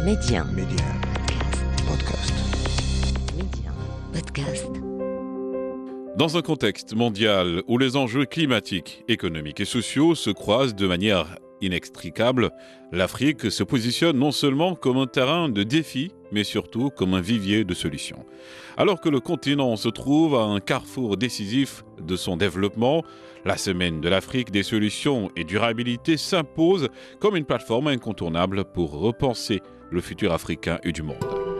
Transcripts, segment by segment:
Média. Podcast. Média. Podcast. Dans un contexte mondial où les enjeux climatiques, économiques et sociaux se croisent de manière inextricable, l'Afrique se positionne non seulement comme un terrain de défis, mais surtout comme un vivier de solutions. Alors que le continent se trouve à un carrefour décisif de son développement, la Semaine de l'Afrique des solutions et durabilité s'impose comme une plateforme incontournable pour repenser le futur africain et du monde.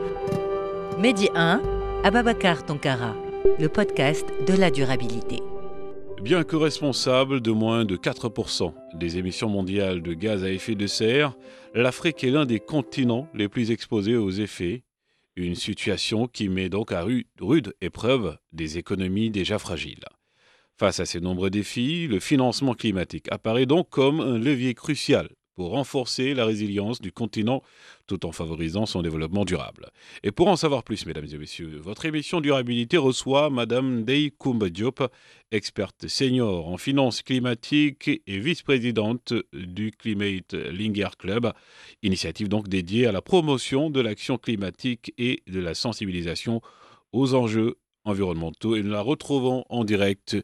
Média 1, Ababakar Tonkara, le podcast de la durabilité. Bien que responsable de moins de 4% des émissions mondiales de gaz à effet de serre, l'Afrique est l'un des continents les plus exposés aux effets, une situation qui met donc à rude épreuve des économies déjà fragiles. Face à ces nombreux défis, le financement climatique apparaît donc comme un levier crucial pour renforcer la résilience du continent tout en favorisant son développement durable. Et pour en savoir plus, mesdames et messieurs, votre émission Durabilité reçoit Madame Ndeye Koumba Diop, experte senior en finances climatiques et vice-présidente du Climate Linger Club, initiative donc dédiée à la promotion de l'action climatique et de la sensibilisation aux enjeux environnementaux. Et nous la retrouvons en direct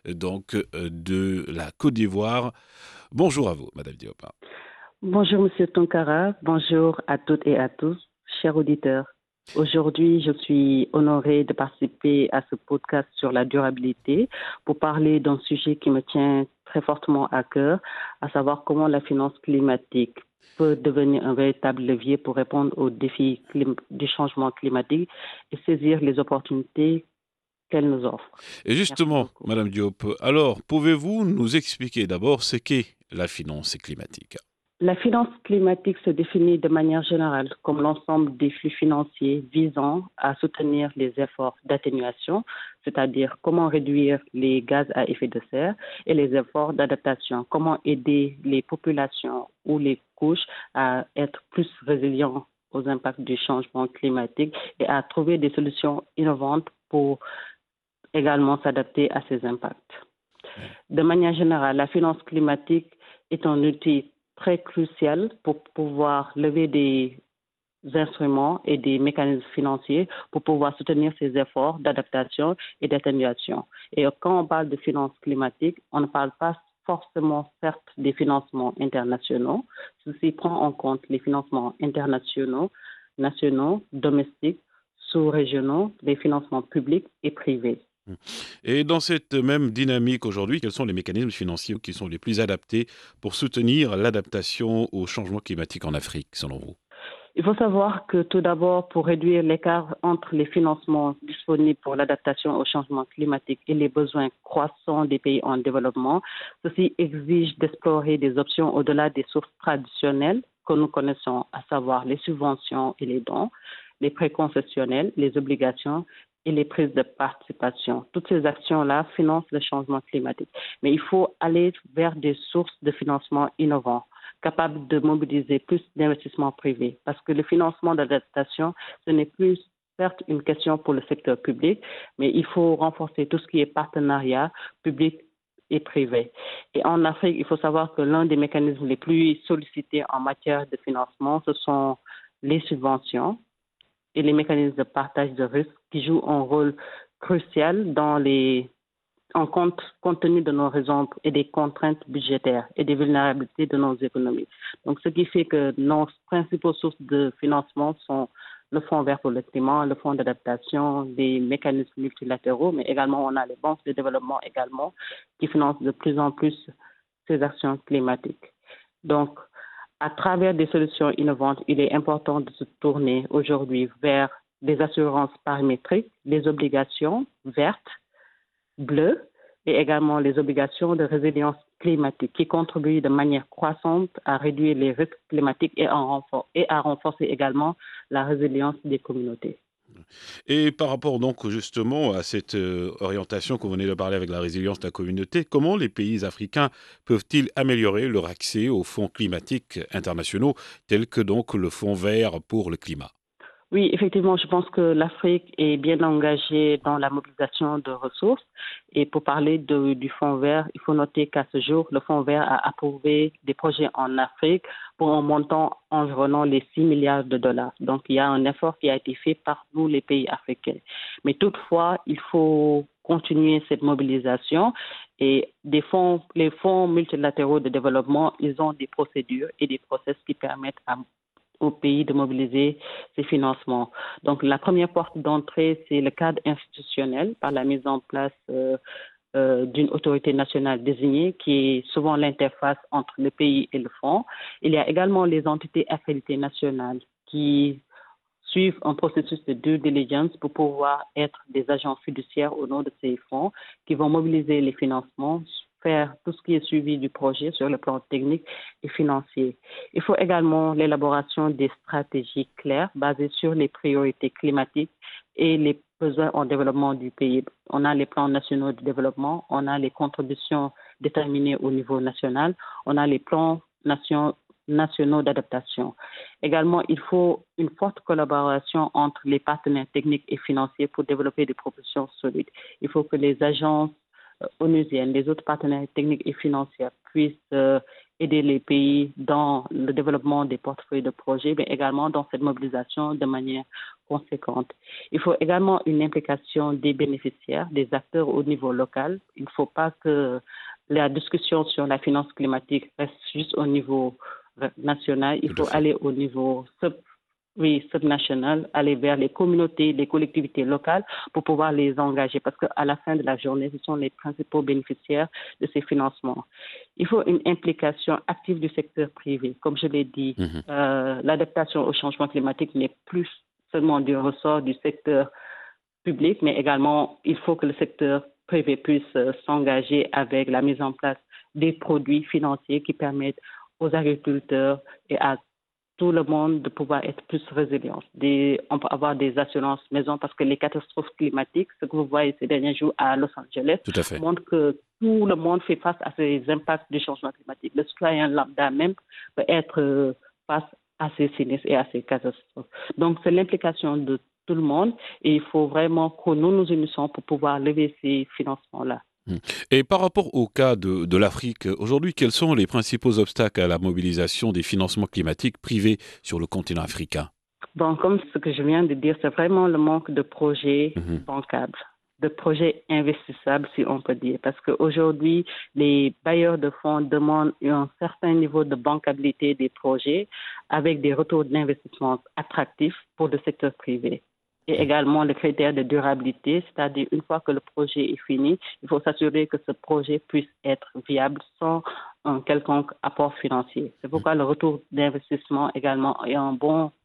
de la Côte d'Ivoire. Bonjour à vous, Madame Diop. Bonjour, Monsieur Tonkara. Bonjour à toutes et à tous, chers auditeurs. Aujourd'hui, je suis honorée de participer à ce podcast sur la durabilité pour parler d'un sujet qui me tient très fortement à cœur, à savoir comment la finance climatique peut devenir un véritable levier pour répondre aux défis du changement climatique et saisir les opportunités qu'elle nous offre. Et justement, Madame Diop, alors pouvez-vous nous expliquer d'abord ce qu'est la finance climatique ? La finance climatique se définit de manière générale comme l'ensemble des flux financiers visant à soutenir les efforts d'atténuation, c'est-à-dire comment réduire les gaz à effet de serre, et les efforts d'adaptation, comment aider les populations ou les couches à être plus résilients aux impacts du changement climatique et à trouver des solutions innovantes pour également s'adapter à ces impacts. De manière générale, la finance climatique est un outil très crucial pour pouvoir lever des instruments et des mécanismes financiers pour pouvoir soutenir ces efforts d'adaptation et d'atténuation. Et quand on parle de finance climatique, on ne parle pas forcément, certes, des financements internationaux. Ceci prend en compte les financements internationaux, nationaux, domestiques, sous-régionaux, les financements publics et privés. Et dans cette même dynamique aujourd'hui, quels sont les mécanismes financiers qui sont les plus adaptés pour soutenir l'adaptation au changement climatique en Afrique, selon vous ? Il faut savoir que tout d'abord, pour réduire l'écart entre les financements disponibles pour l'adaptation au changement climatique et les besoins croissants des pays en développement, ceci exige d'explorer des options au-delà des sources traditionnelles que nous connaissons, à savoir les subventions et les dons, les prêts concessionnels, les obligations et les prises de participation. Toutes ces actions-là financent le changement climatique. Mais il faut aller vers des sources de financement innovants, capables de mobiliser plus d'investissements privés. Parce que le financement d'adaptation, ce n'est plus certes une question pour le secteur public, mais il faut renforcer tout ce qui est partenariat public et privé. Et en Afrique, il faut savoir que l'un des mécanismes les plus sollicités en matière de financement, ce sont les subventions et les mécanismes de partage de risques qui jouent un rôle crucial compte tenu de nos raisons et des contraintes budgétaires et des vulnérabilités de nos économies. Donc, ce qui fait que nos principaux sources de financement sont le Fonds vert pour le climat, le Fonds d'adaptation, des mécanismes multilatéraux, mais également on a les banques de développement également qui financent de plus en plus ces actions climatiques. Donc, à travers des solutions innovantes, il est important de se tourner aujourd'hui vers des assurances paramétriques, des obligations vertes, bleues et également les obligations de résilience climatique qui contribuent de manière croissante à réduire les risques climatiques et à renforcer également la résilience des communautés. Et par rapport donc justement à cette orientation que vous venez de parler avec la résilience de la communauté, comment les pays africains peuvent-ils améliorer leur accès aux fonds climatiques internationaux tels que donc le Fonds vert pour le climat ? Oui, effectivement, je pense que l'Afrique est bien engagée dans la mobilisation de ressources Et pour parler du Fonds vert, il faut noter qu'à ce jour, le Fonds vert a approuvé des projets en Afrique pour un montant environnant les 6 milliards de dollars. Donc, il y a un effort qui a été fait par tous les pays africains. Mais toutefois, il faut continuer cette mobilisation et les fonds multilatéraux de développement, ils ont des procédures et des process qui permettent au pays de mobiliser ces financements. Donc, la première porte d'entrée, c'est le cadre institutionnel par la mise en place d'une autorité nationale désignée qui est souvent l'interface entre le pays et le fonds. Il y a également les entités accréditées nationales qui suivent un processus de due diligence pour pouvoir être des agents fiduciaires au nom de ces fonds qui vont mobiliser les financements, faire tout ce qui est suivi du projet sur le plan technique et financier. Il faut également l'élaboration des stratégies claires basées sur les priorités climatiques et les besoins en développement du pays. On a les plans nationaux de développement, on a les contributions déterminées au niveau national, on a les plans nationaux d'adaptation. Également, il faut une forte collaboration entre les partenaires techniques et financiers pour développer des propositions solides. Il faut que les agences onusiennes, les autres partenaires techniques et financiers puissent aider les pays dans le développement des portefeuilles de projets, mais également dans cette mobilisation de manière conséquente. Il faut également une implication des bénéficiaires, des acteurs au niveau local. Il ne faut pas que la discussion sur la finance climatique reste juste au niveau national. Il faut aller au niveau subnational, aller vers les communautés, les collectivités locales pour pouvoir les engager parce qu'à la fin de la journée, ce sont les principaux bénéficiaires de ces financements. Il faut une implication active du secteur privé. Comme je l'ai dit, l'adaptation au changement climatique n'est plus seulement du ressort du secteur public, mais également il faut que le secteur privé puisse s'engager avec la mise en place des produits financiers qui permettent aux agriculteurs et à tout le monde de pouvoir être plus résilient. On peut avoir des assurances maison parce que les catastrophes climatiques, ce que vous voyez ces derniers jours à Los Angeles, montrent que tout le monde fait face à ces impacts du changement climatique. Le citoyen lambda même peut être face à ces sinistres et à ces catastrophes. Donc, c'est l'implication de tout le monde et il faut vraiment que nous nous unissons pour pouvoir lever ces financements-là. Et par rapport au cas de l'Afrique, aujourd'hui, quels sont les principaux obstacles à la mobilisation des financements climatiques privés sur le continent africain? Bon, comme ce que je viens de dire, c'est vraiment le manque de projets bancables, de projets investissables, si on peut dire. Parce qu'aujourd'hui, les bailleurs de fonds demandent un certain niveau de bancabilité des projets avec des retours d'investissement attractifs pour le secteur privé. Et également le critère de durabilité, c'est-à-dire une fois que le projet est fini, il faut s'assurer que ce projet puisse être viable sans un quelconque apport financier. C'est pourquoi le retour d'investissement également est un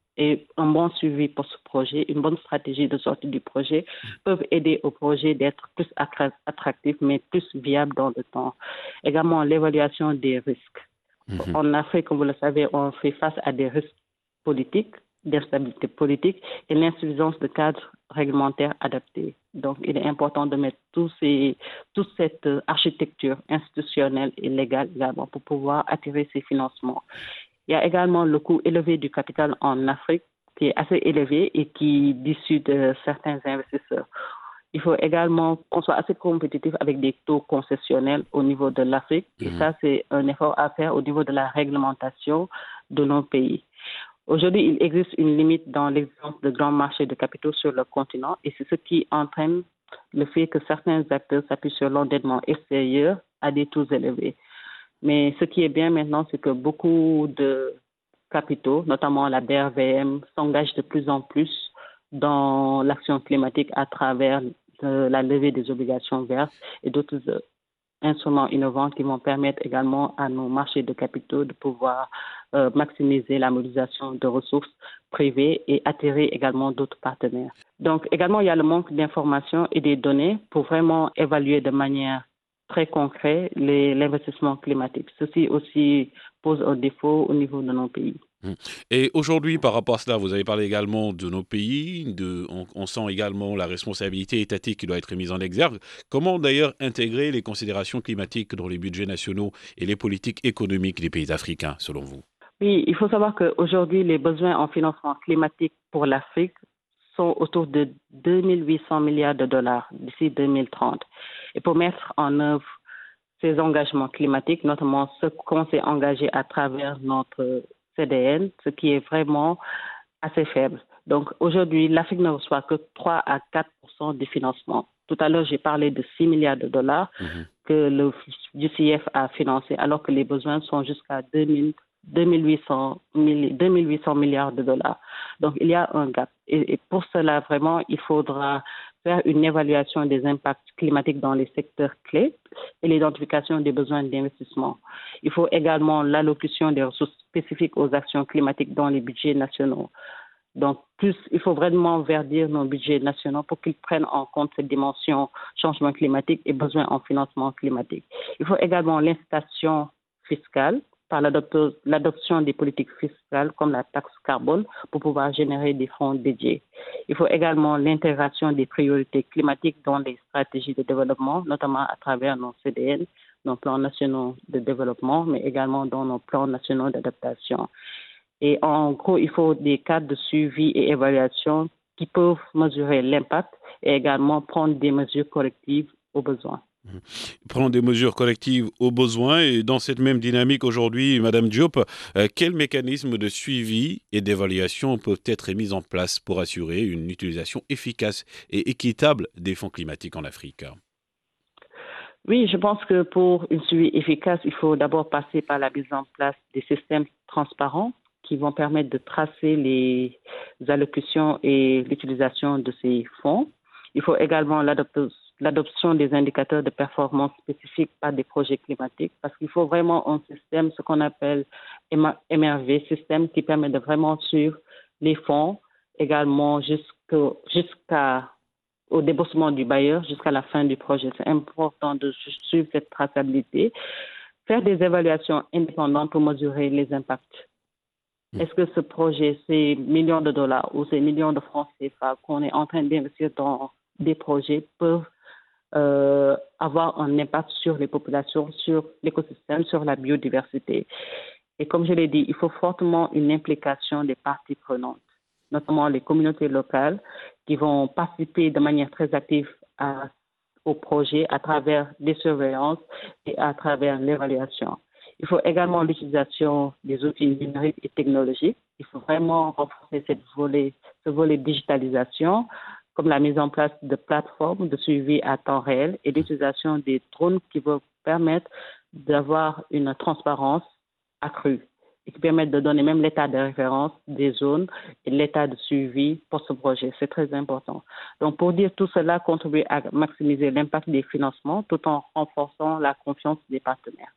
bon suivi pour ce projet, une bonne stratégie de sortie du projet peuvent aider au projet d'être plus attractif, mais plus viable dans le temps. Également l'évaluation des risques. En Afrique, comme vous le savez, on fait face à des risques politiques, d'instabilité politique et l'insuffisance de cadres réglementaires adaptés. Donc, il est important de mettre toute cette architecture institutionnelle et légale également pour pouvoir attirer ces financements. Il y a également le coût élevé du capital en Afrique qui est assez élevé et qui dissuade certains investisseurs. Il faut également qu'on soit assez compétitif avec des taux concessionnels au niveau de l'Afrique et ça, c'est un effort à faire au niveau de la réglementation de nos pays. Aujourd'hui, il existe une limite dans l'existence de grands marchés de capitaux sur le continent et c'est ce qui entraîne le fait que certains acteurs s'appuient sur l'endettement extérieur à des taux élevés. Mais ce qui est bien maintenant, c'est que beaucoup de capitaux, notamment la BRVM, s'engagent de plus en plus dans l'action climatique à travers la levée des obligations vertes et d'autres instruments innovants qui vont permettre également à nos marchés de capitaux de pouvoir maximiser la mobilisation de ressources privées et attirer également d'autres partenaires. Donc également, il y a le manque d'informations et des données pour vraiment évaluer de manière très concrète l'investissement climatique. Ceci aussi pose un défaut au niveau de nos pays. Et aujourd'hui, par rapport à cela, vous avez parlé également de nos pays, on sent également la responsabilité étatique qui doit être mise en exergue. Comment d'ailleurs intégrer les considérations climatiques dans les budgets nationaux et les politiques économiques des pays africains, selon vous? Oui, il faut savoir qu'aujourd'hui, les besoins en financement climatique pour l'Afrique sont autour de 2 800 milliards de dollars d'ici 2030. Et pour mettre en œuvre ces engagements climatiques, notamment ce qu'on s'est engagé à travers notre CDN, ce qui est vraiment assez faible. Donc aujourd'hui, l'Afrique ne reçoit que 3 à 4% des financements. Tout à l'heure, j'ai parlé de 6 milliards de dollars que le UCF a financé, alors que les besoins sont jusqu'à 2800 milliards de dollars. Donc il y a un gap. Et pour cela, vraiment, il faudra faire une évaluation des impacts climatiques dans les secteurs clés et l'identification des besoins d'investissement. Il faut également l'allocution des ressources spécifiques aux actions climatiques dans les budgets nationaux. Donc, il faut vraiment verdir nos budgets nationaux pour qu'ils prennent en compte cette dimension changement climatique et besoin en financement climatique. Il faut également l'incitation fiscale par l'adoption des politiques fiscales comme la taxe carbone pour pouvoir générer des fonds dédiés. Il faut également l'intégration des priorités climatiques dans les stratégies de développement, notamment à travers nos CDN, nos plans nationaux de développement, mais également dans nos plans nationaux d'adaptation. Et en gros, il faut des cadres de suivi et évaluation qui peuvent mesurer l'impact et également prendre des mesures collectives aux besoins. Prendre des mesures collectives aux besoins. Et dans cette même dynamique aujourd'hui, Madame Diop, quels mécanismes de suivi et d'évaluation peuvent être mis en place pour assurer une utilisation efficace et équitable des fonds climatiques en Afrique? Oui, je pense que pour une suivi efficace, il faut d'abord passer par la mise en place des systèmes transparents qui vont permettre de tracer les allocutions et l'utilisation de ces fonds. Il faut également l'adoption des indicateurs de performance spécifiques par des projets climatiques, parce qu'il faut vraiment un système, ce qu'on appelle MRV, système qui permet de vraiment suivre les fonds, également jusqu'au déboursement du bailleur, jusqu'à la fin du projet. C'est important de suivre cette traçabilité, faire des évaluations indépendantes pour mesurer les impacts. Est-ce que ce projet, ces millions de dollars ou ces millions de francs CFA qu'on est en train d'investir dans des projets peuvent avoir un impact sur les populations, sur l'écosystème, sur la biodiversité? Et comme je l'ai dit, il faut fortement une implication des parties prenantes, notamment les communautés locales qui vont participer de manière très active au projet à travers des surveillances et à travers l'évaluation. Il faut également l'utilisation des outils numériques et technologiques. Il faut vraiment renforcer ce volet digitalisation, comme la mise en place de plateformes de suivi à temps réel et l'utilisation des drones qui vont permettre d'avoir une transparence accrue et qui permettent de donner même l'état de référence des zones et l'état de suivi pour ce projet. C'est très important. Donc, pour dire tout cela, contribuer à maximiser l'impact des financements tout en renforçant la confiance des partenaires.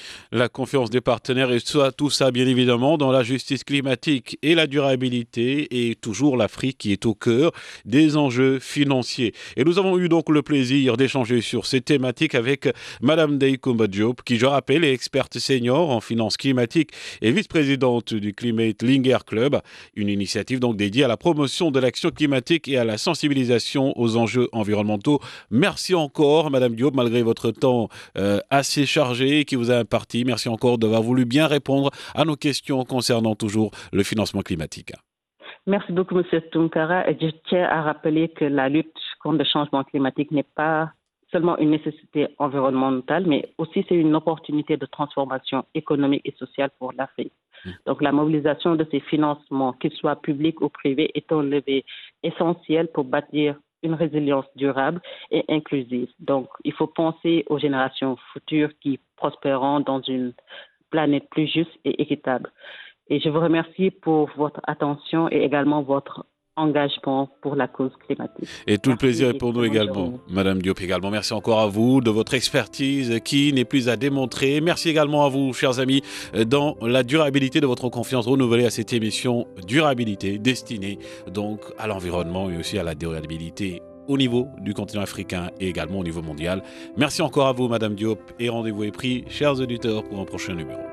La confiance des partenaires et tout ça bien évidemment dans la justice climatique et la durabilité, et toujours l'Afrique qui est au cœur des enjeux financiers. Et nous avons eu donc le plaisir d'échanger sur ces thématiques avec Madame Ndeye-Comba Diop, qui, je rappelle, est experte senior en finance climatique et vice-présidente du Climate Linger Club, une initiative donc dédiée à la promotion de l'action climatique et à la sensibilisation aux enjeux environnementaux. Merci encore Madame Diop, malgré votre temps assez chargé qui vous a imparti. Merci encore d'avoir voulu bien répondre à nos questions concernant toujours le financement climatique. Merci beaucoup, M. Tunkara. Et je tiens à rappeler que la lutte contre le changement climatique n'est pas seulement une nécessité environnementale, mais aussi c'est une opportunité de transformation économique et sociale pour l'Afrique. Donc la mobilisation de ces financements, qu'ils soient publics ou privés, est un levier essentiel pour bâtir une résilience durable et inclusive. Donc, il faut penser aux générations futures qui prospéreront dans une planète plus juste et équitable. Et je vous remercie pour votre attention et également votre engagement pour la cause climatique. Et tout le plaisir est pour nous également. Madame Diop également, merci encore à vous de votre expertise qui n'est plus à démontrer. Merci également à vous, chers amis, dans la durabilité de votre confiance renouvelée à cette émission Durabilité, destinée donc à l'environnement et aussi à la durabilité au niveau du continent africain et également au niveau mondial. Merci encore à vous, Madame Diop, et rendez-vous est pris, chers auditeurs, pour un prochain numéro.